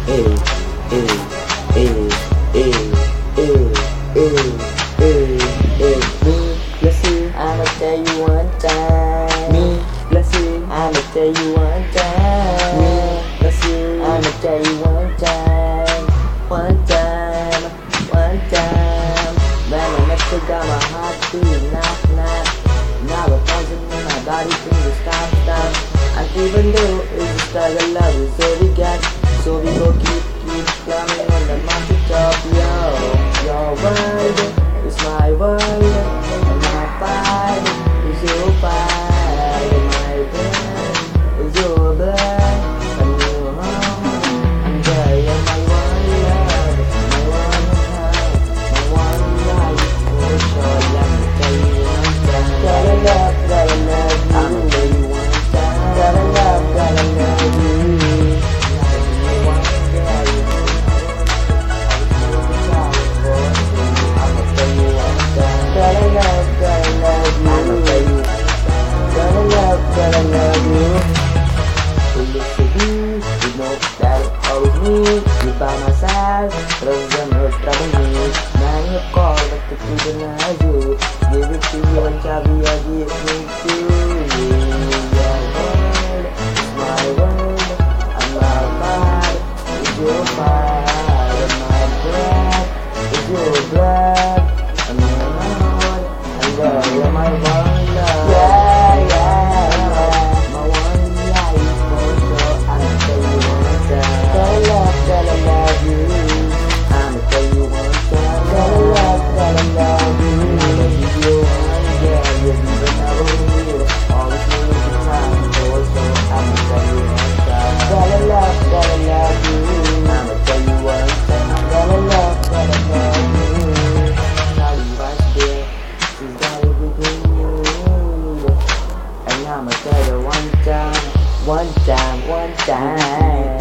eh, eh, eh, eh, eh, me, bless you, I'ma tell you one time. Me, bless you, I'ma tell you one time. Me, bless you, I'ma tell you one time. One time, one time. When I met you, got my heart beating knock, knock. Now the poison in my body things to stop, stop. And even though it's a struggle, love is all we got. So we go keep climbing on the mountain top. Yo, your world is my world, and my pride is your pride, and my blood is your blood, and your home, and there you're my one love, my one heart, my one life. Oh, sure, let me tell you one time. Gotta love you. I'ma tell you one time. Gotta love you. Gotta love you. To look to you, you know that it's always me. You by my side, cause I'm not troubling me. Now you call, but the people deny you. Give it to you and Chavi, I give it to you. Your world is my world, and my pride is your pride, and my blood is your blood, and your heart, and girl, you're my one love. Yeah, yeah. Gotta love you. I'ma tell you one time. Gotta love you. I'ma give you one, yeah. You'll be the number one. Always need the time for so I'ma tell you one time. Gotta love you. I'ma tell you one time. Gotta love you. Now you right there, she's got everything you need. And I'ma tell her one time, one time, one time.